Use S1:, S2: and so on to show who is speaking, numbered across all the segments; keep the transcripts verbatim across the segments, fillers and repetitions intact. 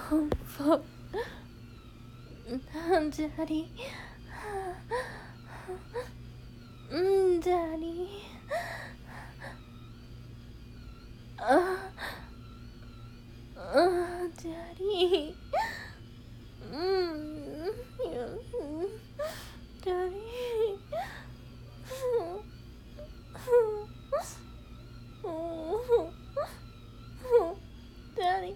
S1: Oh, fuck. Daddy. Mm, Daddy. Uh, uh, Daddy. Mm, yeah. Daddy. Daddy.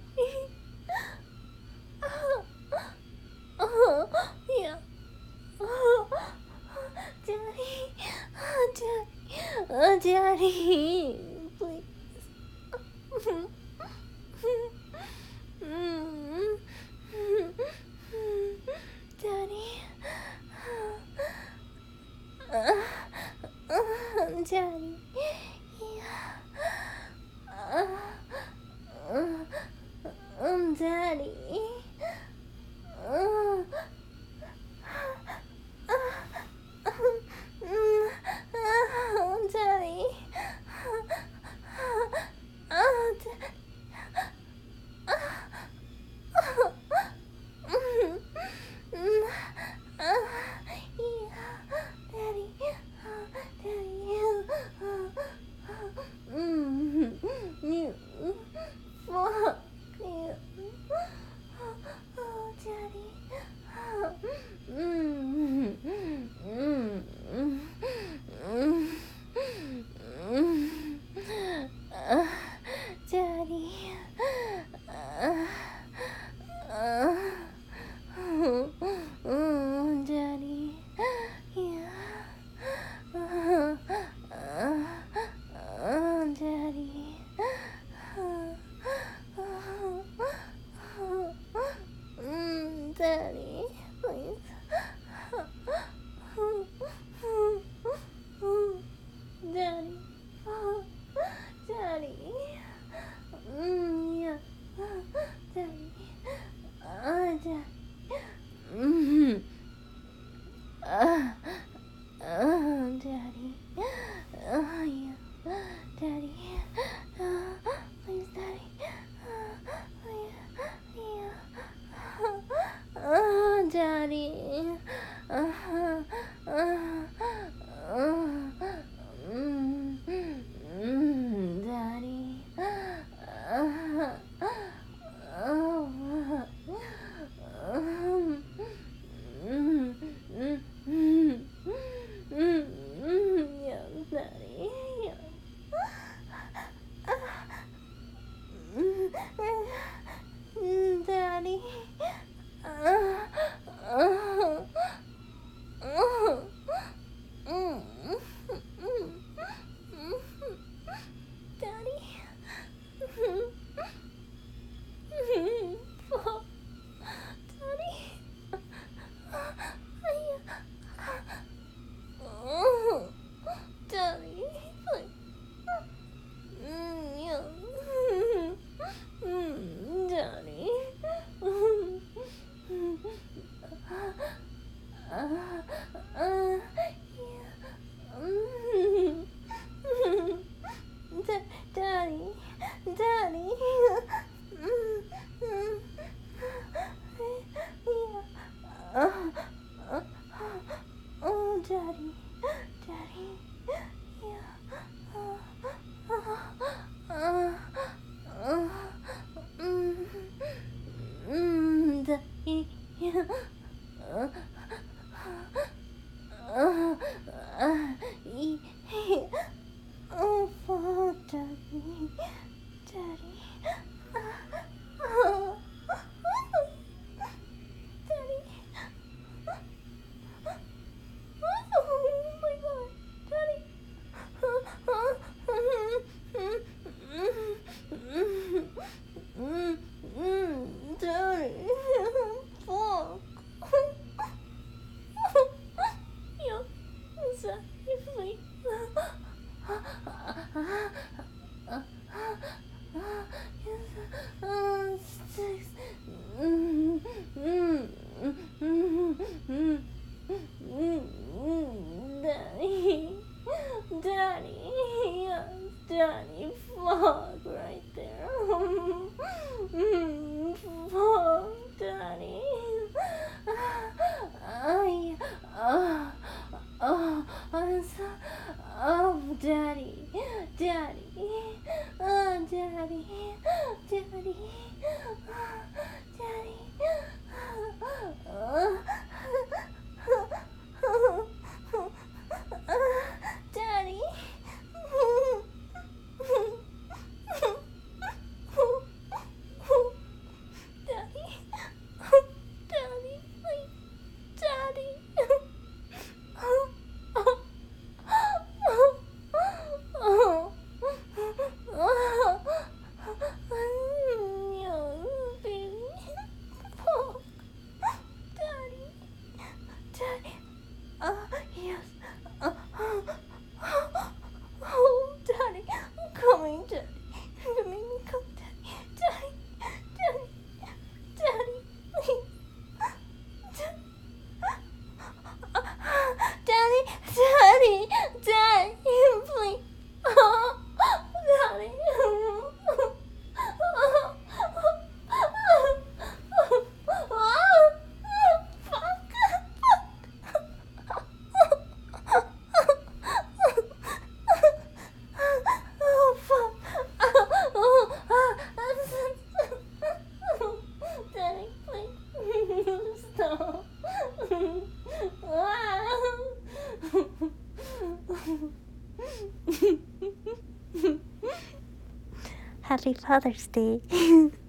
S1: Oh, yeah. Oh, Daddy. Daddy. Oh, Daddy. Please. Daddy. Uh, uh, Daddy. Yeah. Uh, uh, um, Daddy. Uh, Daddy. Oh, Daddy. Fuck you. Oh, Daddy. Daddy. Uh, uh, oh, Daddy. Yeah. Uh, uh, uh, Daddy. Uh, mm, Daddy, please. Daddy. Daddy. Mm, yeah. Daddy. Uh, Daddy. Mm-hmm. Uh, uh, Daddy. Uh, yeah. Daddy. Uh, please, Daddy. Uh, yeah. Yeah. Uh, Daddy. Uh, uh, uh, mm, mm, Daddy. Uh, oh, um, mm, mm, mm, mm, mm, yeah, Daddy, yeah. Mm, Daddy. Uh, uh, uh, mm, mm, mm, Daddy. Fuck. Daddy. Oh, Daddy. Mm, yeah. Mm, Daddy. Uh, uh, yeah. Mm. Da- Daddy. Daddy. Mm, mm. Yeah. Uh, uh, oh, Daddy. Daddy. Yeah. Uh, uh, uh, uh, mm, mm, Daddy. Yeah. Uh, uh, uh, yeah. Oh, fuck, Daddy. Daddy. Uh, oh. Daddy. Oh my god. Daddy. Daddy. Fuck. Yeah. Daddy, Daddy, yes, Daddy, fuck right there. Fuck. Daddy, Daddy, oh, Daddy, Daddy, Daddy, oh, Daddy. Daddy, Daddy, please, Daddy. Oh, oh, oh, oh, oh, oh, baby. Oh, Daddy, Daddy. Oh, yes. Oh, oh, oh, oh, Daddy, I'm coming, Daddy. You make me come, Daddy. Daddy, Daddy, Daddy, please. Daddy, Daddy, Daddy, please. Oh, Daddy. Oh, fuck. Daddy, please. Stop. Happy Father's Day.